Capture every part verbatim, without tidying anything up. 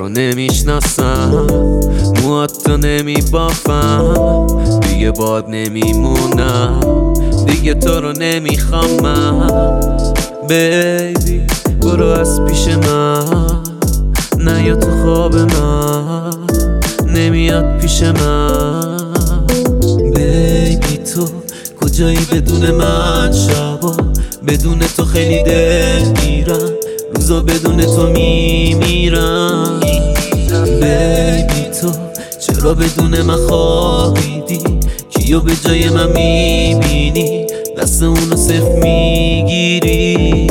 نمیشناسم، موهات تو نمیبافم، دیگه باد نمیمونم، دیگه تو رو نمیخوام من. بیبی برو از پیش من، نیا تو خواب من، نمیاد پیش من. بیبی تو کجایی بدون من؟ شبا بدون تو خیلی دل میرم، روزا بدون تو میمیرم. بیبی تو چرا بدون من خوابیدی؟ کیو به جای من میبینی؟ دست اونو صرف میگیری.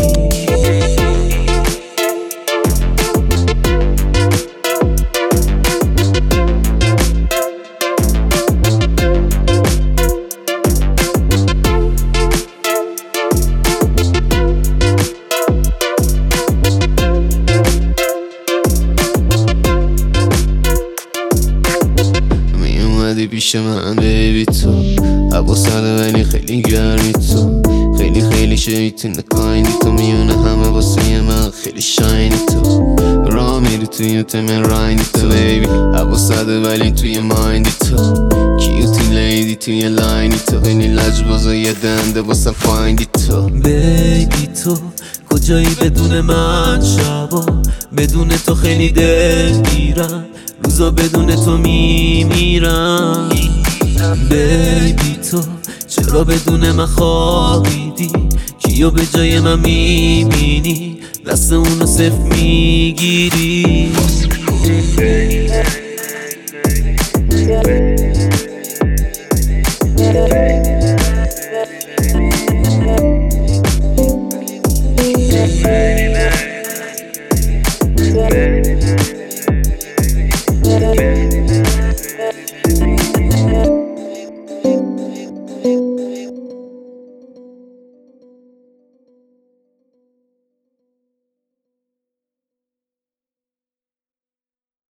پیش من بیبی تو هوا سرده ولی خیلی گرمی تو، خیلی خیلی شیطون نکاینی تو، میونه همه واسه من خیلی شاینی تو، راه میری توی تمن راینی تو. بیبی هوا سرده ولی توی مایندی تو، کیوتی لیدی توی لاینی تو، خیلی لجبازه یه دنده واسه فایندی تو. بیبی تو کجایی بدون من؟ شبا بدون تو خیلی دل میرم، روزا بدون تو میمیرم. بیبی تو چرا بدون من خوابیدی؟ کیو به جای من میبینی؟ دست اونو صرف میگیری.